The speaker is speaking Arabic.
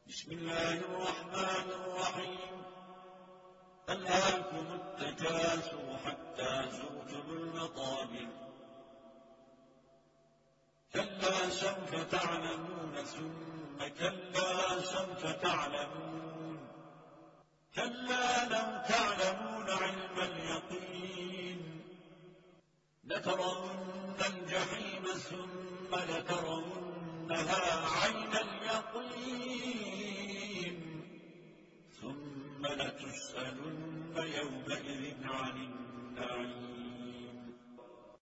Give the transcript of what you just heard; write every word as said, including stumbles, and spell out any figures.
بسم الله الرحمن الرحيم ألهاكم التكاثر حتى زرتم المقابر كلا سوف تعلمون ثم كلا سوف تعلمون كلا لو تعلمون علم اليقين لترون الجحيم ثم لترونها عين اليقين ثم لتسألن يومئذ عن النعيم